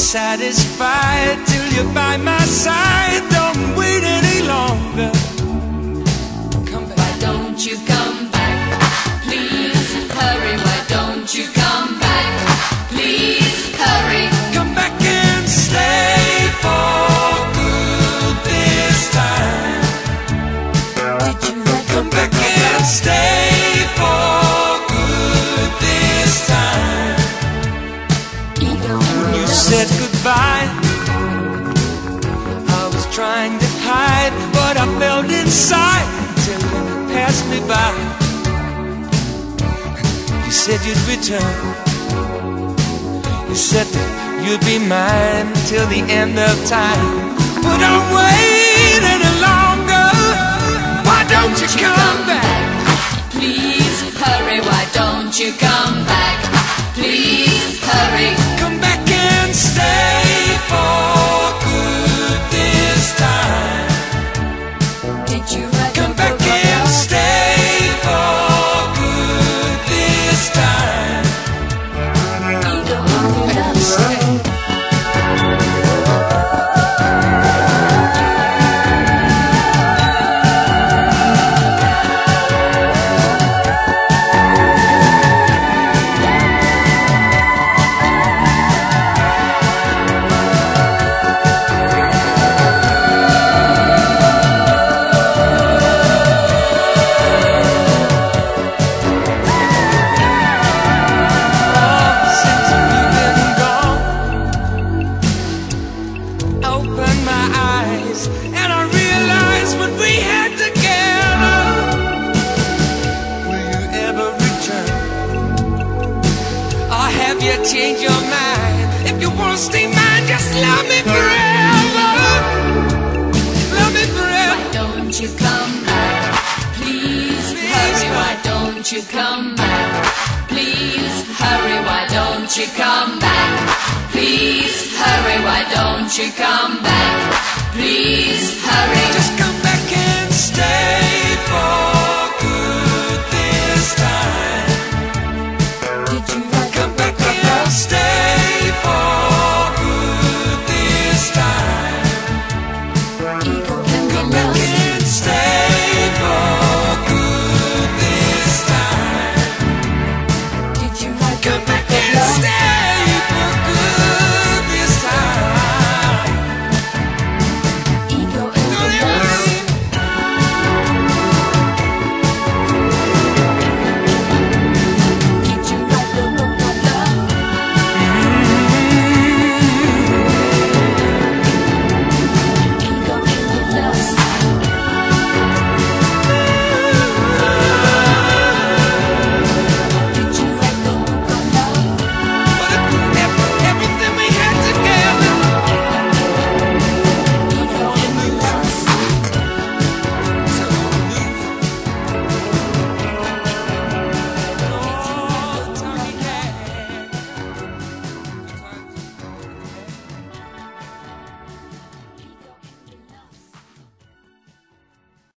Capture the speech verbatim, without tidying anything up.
satisfied till you're by my side. Don't wait any longer. Come back. Why don't you come back? Please hurry. Why don't you come back? Please hurry. Come back and stay for good this time. Did you ever Come back and stay for good this time. Even when You said goodbye. I was trying to hide what I felt inside till you passed me by. You said you'd return. You said that you'd be mine till the end of time. But don't wait any longer. Why don't you come back? Please hurry. Why don't you come back? Please hurry. Come back and stay for good this time. Did you ever Come back and stay for good this time. Even when you love stay? Open my eyes and I realize what we had together. Will you ever return? Or have you changed your mind? If you wanna stay mine, just love me forever. Love me forever. Why don't you come back? Please hurry. Why don't you come back? Please hurry. Why don't you come back? Please hurry. Why don't you come back? Please